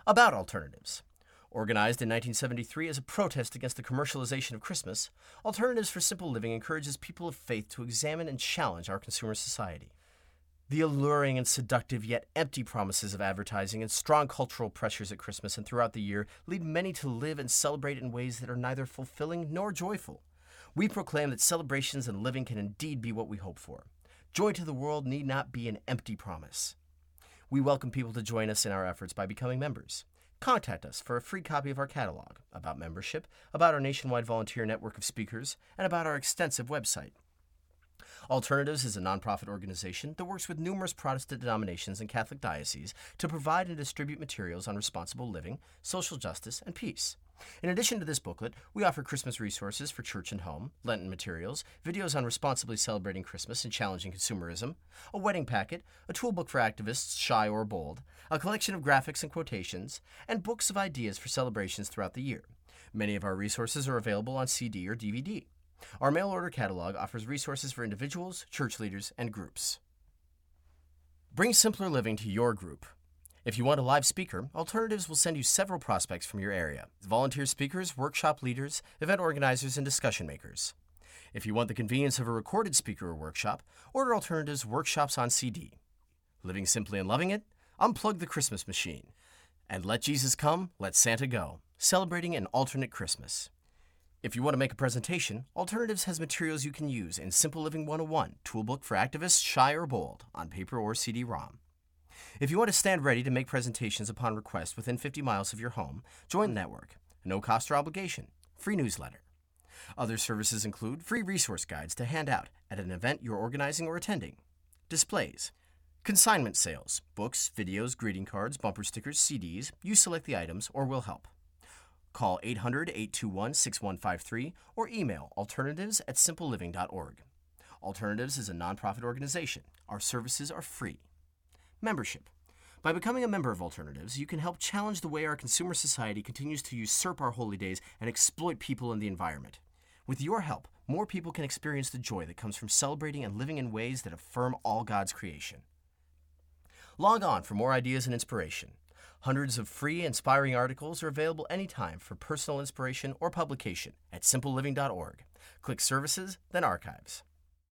About alternatives. Organized in 1973 as a protest against the commercialization of Christmas, Alternatives for Simple Living encourages people of faith to examine and challenge our consumer society. The alluring and seductive yet empty promises of advertising and strong cultural pressures at Christmas and throughout the year lead many to live and celebrate in ways that are neither fulfilling nor joyful. We proclaim that celebrations and living can indeed be what we hope for. Joy to the world need not be an empty promise. We welcome people to join us in our efforts by becoming members. Contact us for a free copy of our catalog, about membership, about our nationwide volunteer network of speakers, and about our extensive website. Alternatives is a nonprofit organization that works with numerous Protestant denominations and Catholic dioceses to provide and distribute materials on responsible living, social justice, and peace. In addition to this booklet, we offer Christmas resources for church and home, Lenten materials, videos on responsibly celebrating Christmas and challenging consumerism, a wedding packet, a toolbook for activists, shy or bold, a collection of graphics and quotations, and books of ideas for celebrations throughout the year. Many of our resources are available on CD or DVD. Our mail-order catalog offers resources for individuals, church leaders, and groups. Bring simpler living to your group. If you want a live speaker, Alternatives will send you several prospects from your area: volunteer speakers, workshop leaders, event organizers, and discussion makers. If you want the convenience of a recorded speaker or workshop, order Alternatives workshops on CD. Living simply and loving it? Unplug the Christmas machine. And let Jesus come, let Santa go. Celebrating an alternate Christmas. If you want to make a presentation, Alternatives has materials you can use in Simple Living 101, Toolbook for Activists, Shy or Bold, on paper or CD-ROM. If you want to stand ready to make presentations upon request within 50 miles of your home, join the network. No cost or obligation. Free newsletter. Other services include free resource guides to hand out at an event you're organizing or attending. Displays. Consignment sales. Books, videos, greeting cards, bumper stickers, CDs. You select the items or we'll help. Call 800-821-6153 or email alternatives@simpleliving.org. Alternatives is a nonprofit organization. Our services are free. Membership. By becoming a member of Alternatives, you can help challenge the way our consumer society continues to usurp our holy days and exploit people and the environment. With your help, more people can experience the joy that comes from celebrating and living in ways that affirm all God's creation. Log on for more ideas and inspiration. Hundreds of free, inspiring articles are available anytime for personal inspiration or publication at simpleliving.org. Click Services, then Archives.